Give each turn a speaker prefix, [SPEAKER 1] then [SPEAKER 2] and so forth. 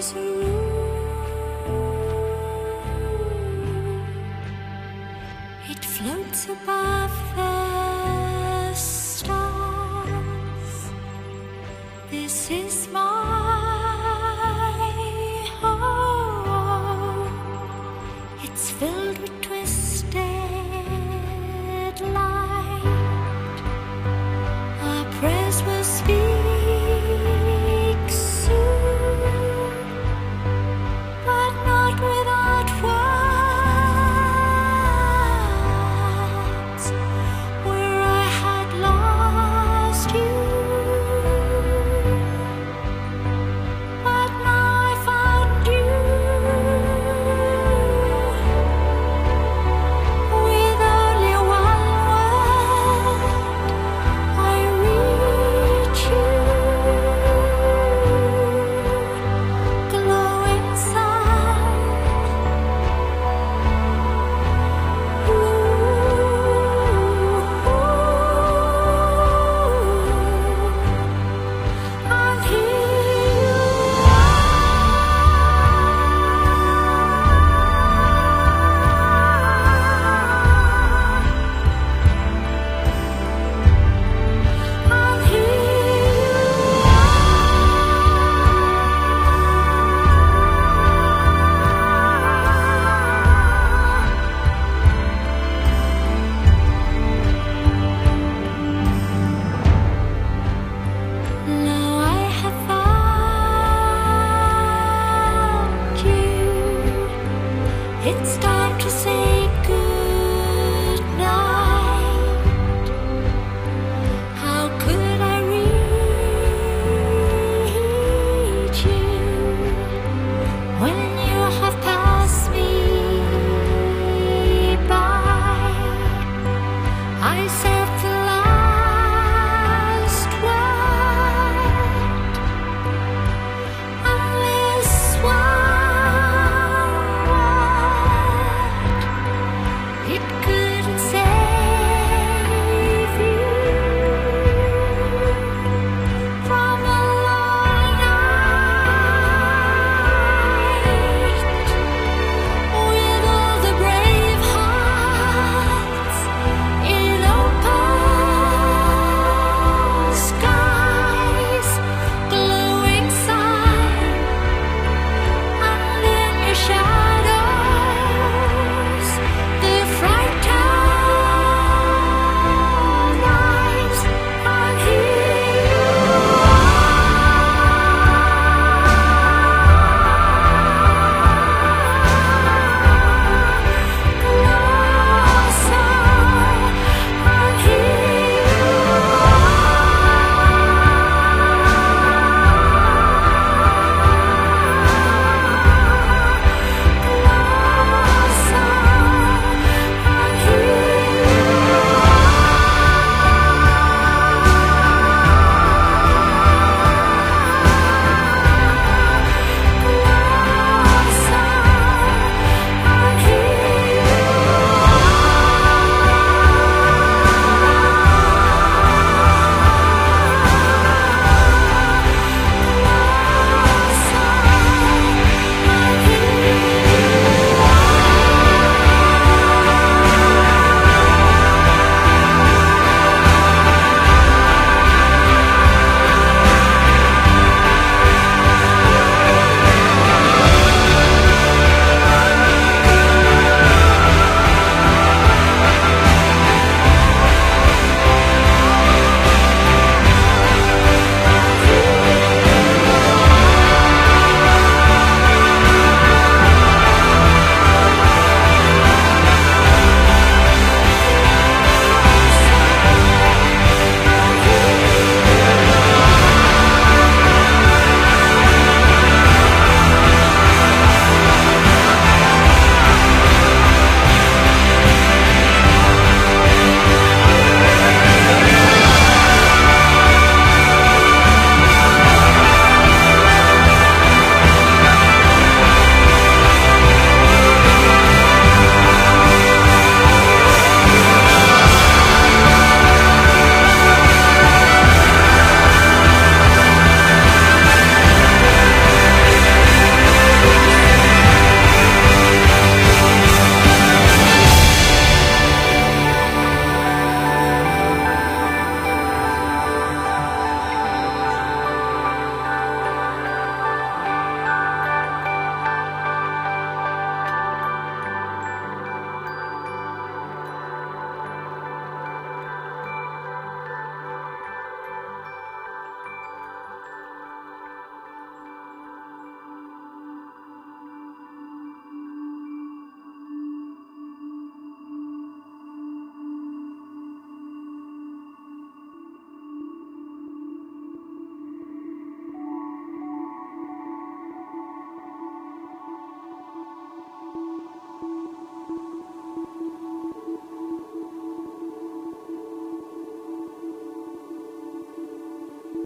[SPEAKER 1] is a room. It floats above the stars. This is my home. It's filled with twisted light. Our prayers will speak soon, but not without words. Where I had lost you, but now I found you. With only one word, I reach you. Glow inside. And here you are. And here you Now I have found you. It's time to say good night. How could I reach you when you have passed me by? I said the last word, and this one word, it could